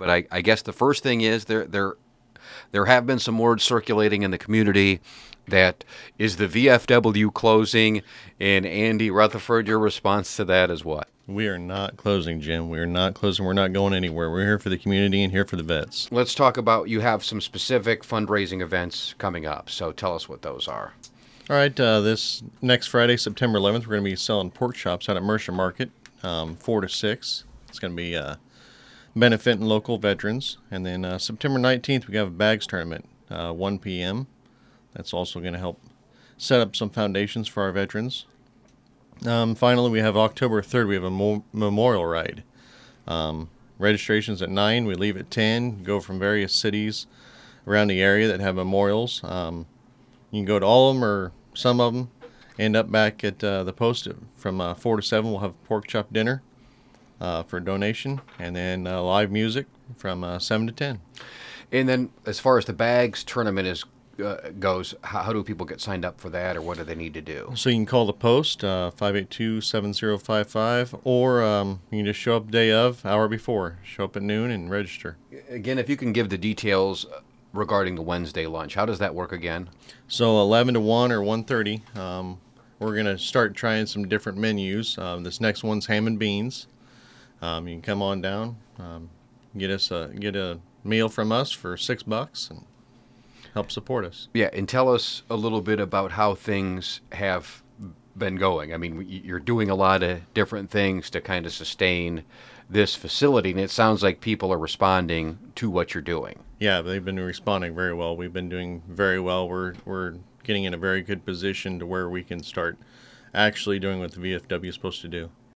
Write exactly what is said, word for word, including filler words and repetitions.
but I, I guess the first thing is there there there have been some words circulating in the community that is the V F W closing, and Andy Rutherford, your response to that is what? We are not closing, Jim. We are not closing. We're not going anywhere. We're here for the community and here for the vets. Let's talk about, you have some specific fundraising events coming up, so tell us what those are. All right, uh, this next Friday, September eleventh, we're going to be selling pork chops out at Mercer Market, um, four to six. It's going to be uh, benefiting local veterans. And then uh, September nineteenth, we have a bags tournament, uh, one p.m. That's also going to help set up some foundations for our veterans. Um, finally, we have October third, we have a mo- memorial ride. Um, registration's at nine, we leave at ten, go from various cities around the area that have memorials. Um, you can go to all of them or some of them, end up back at uh, the post from uh, four to seven. We'll have pork chop dinner uh, for a donation, and then uh, live music from uh, seven to ten. And then as far as the bags tournament is Uh, goes, how, how do people get signed up for that, or what do they need to do? So you can call the post, uh, five eight two, seven zero five five, or um, you can just show up day of, hour before. Show up at noon and register. Again, if you can give the details regarding the Wednesday lunch, how does that work again? So eleven to one or one thirty, um, we're going to start trying some different menus. Um, this next one's ham and beans. Um, you can come on down, um, get us a, get a meal from us for six bucks, and help support us. Yeah, and tell us a little bit about how things have been going. I mean, you're doing a lot of different things to kind of sustain this facility, and it sounds like people are responding to what you're doing. Yeah, they've been responding very well. We've been doing very well. We're we're getting in a very good position to where we can start actually doing what the V F W is supposed to do.